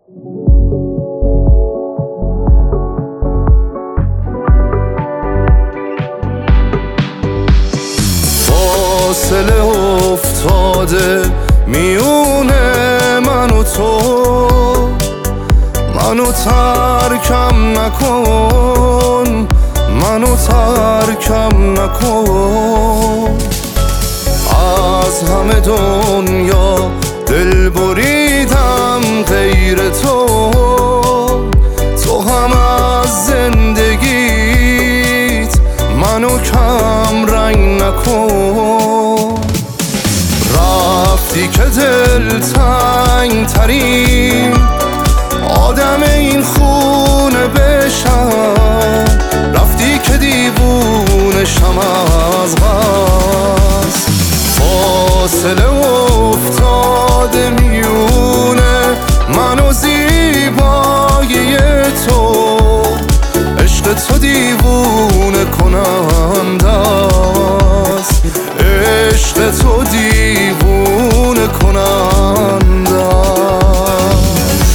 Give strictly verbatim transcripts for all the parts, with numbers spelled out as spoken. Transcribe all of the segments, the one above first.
فاصله افتاده میونه من و تو، منو ترکم نکن، منو ترکم نکن. از همه دنیا دل بریدم غیر تو، تو هم از زندگیت منو کم رنگ نکن. رفتی که دل تنگ ترین آدم این خونه بشم، رفتی که دیوونه شم از غصب. فاصله افتاده میونه من و زیبایی تو، عشق تو دیوونه کننده است، عشق تو دیوونه کننده است.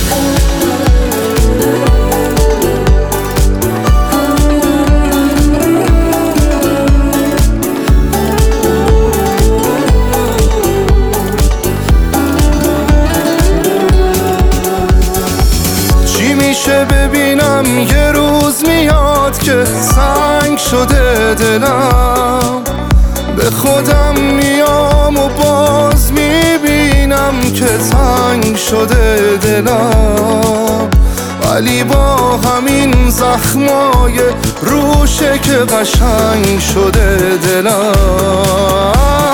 میشه ببینم یه روز میاد که سنگ شده دلم، به خودم میام و باز میبینم که تنگ شده دلم، ولی با همین زخمای روشه که قشنگ شده دلم.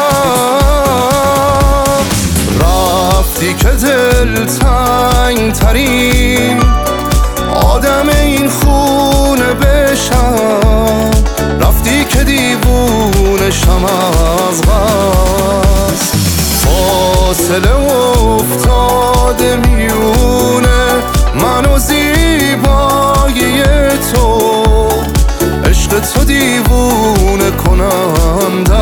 رفتی که دل تنگ ترین آدم این خونه بشم، رفتی که دیوونه شم از غصب. فاصله افتاده میونه من و زیبایی تو، عشق تو دیوونه کننده